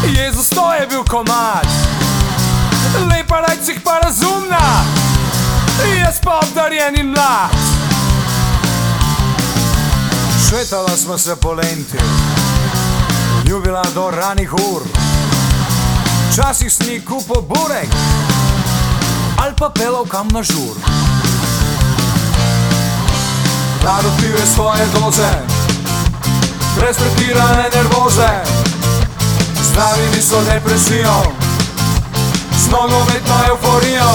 Jezus, to je bil komad. Lepa, rajcih pa razumna, jaz pa obdarjen in mlad. Šetala smo se po lenti, ljubila do ranih ur. Včasih sni kupo burek, ali pa pelal kam na žur. Rado pil je svoje doze, brez pretirane nervoze. Zdravili so depresijo, z nogometno euforijo.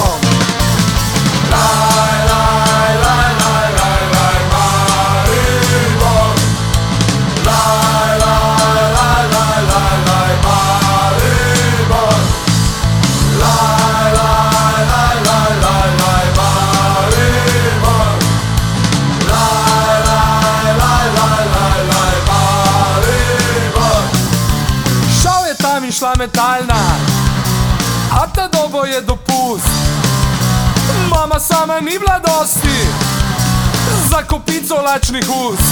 Laj, laj, laj, laj, laj, laj, Maribor. Laj, laj, laj, laj, laj, laj, Maribor. Laj, laj, laj, laj, laj, laj, Maribor. Laj, laj, laj, laj, laj, laj, Maribor. Šel je tam in šla metalna, a ta dobo je dopust. Mama sama ni bila dosti za kopico lačnih ust.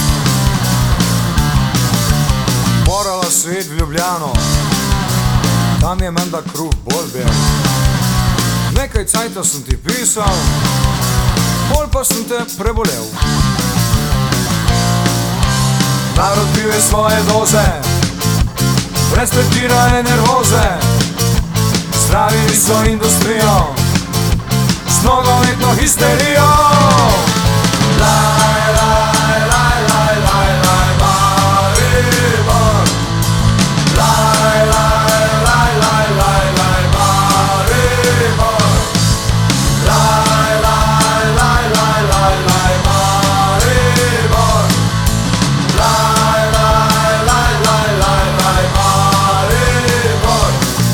Morala si iti v Ljubljano, tam je menda kruh bolj bel. Nekaj cajta sem ti pisal, bolj pa sem te prebolel. Narod pil je svoje doze, brez pretirane nervoze. Zdravili so industrijo, z nogometno histerijo. Laj, laj, laj, laj, laj, laj, Maribor. Laj, laj, laj, laj, laj, laj, Maribor. Laj, laj, laj, laj, laj, laj, Maribor. Laj, laj, laj, laj, laj, laj, Maribor.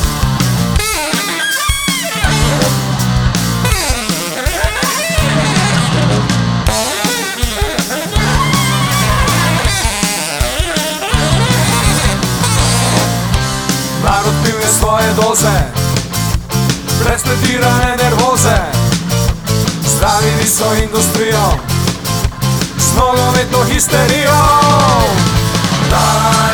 Narod pil je svoje doze, brez pretirane nervoze. Zdravili so industrijo, z nogometno histerijo.